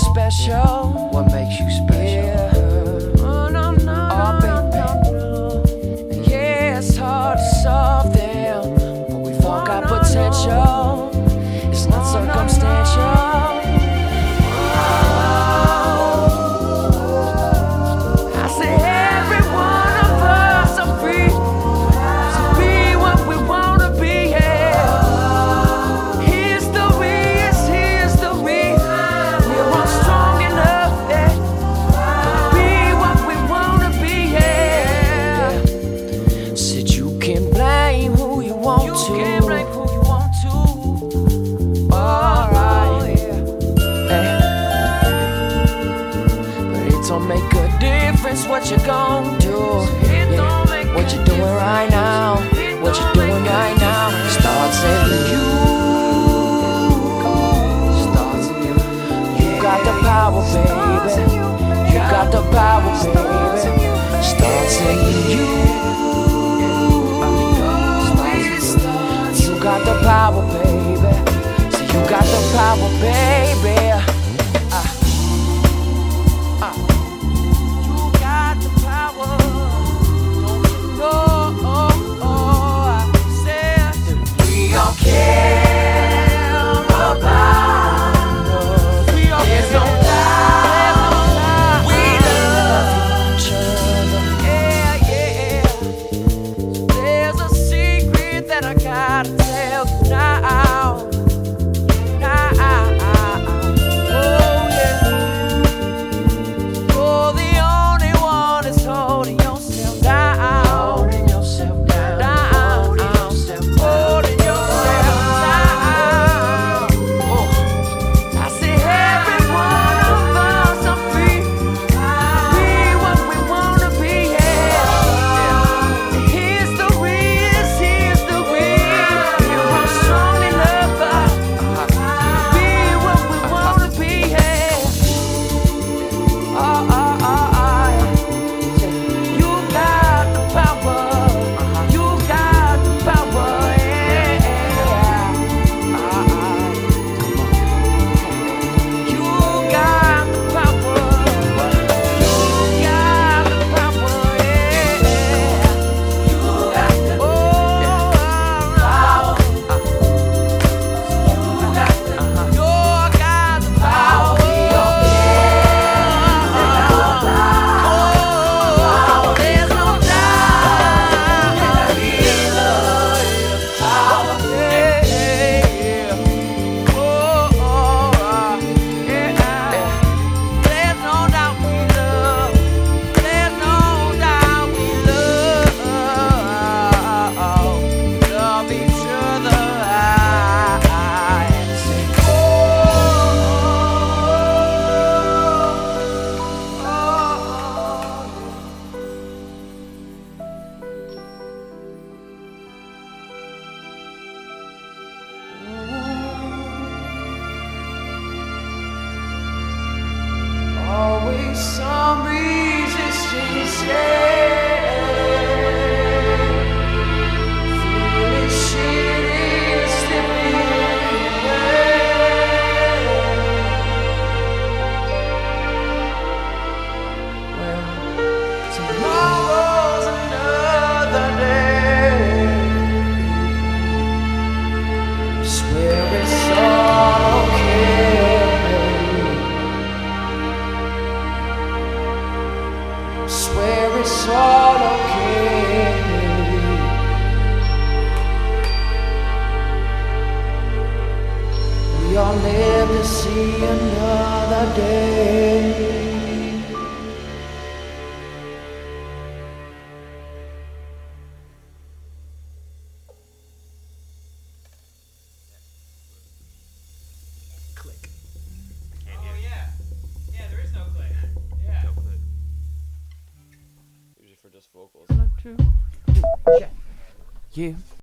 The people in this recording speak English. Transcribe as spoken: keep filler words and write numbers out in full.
special? What makes you special? Yeah. Oh, no, no, Oh, no, no, no. Yeah, it's hard to solve them, but we've all got potential. It's not circumstantial. Don't make a difference what you're gon' do. Yeah. What you're doing right now, what you're doing right now starts in you. Starts in you. You got the power, baby. You got the power, baby. Starts in you. You got the power, baby. So you got the power, baby. I gotta tell you now, now, oh yeah. You're the only one that's holding yourself down, holding yourself down, down, holding yourself down, holding yourself down. Oh, I say every one of us are free, be what we wanna be. Yeah. Here's the reason, here's the always some resistance, yeah. Foolish shit is slipping away. Well, tomorrow's another day. I swear it's all okay. Swear it's all okay. We all live to see another day. Click. Oh yeah. Yeah, there is no click. Yeah. No click. Usually for just vocals. Yeah.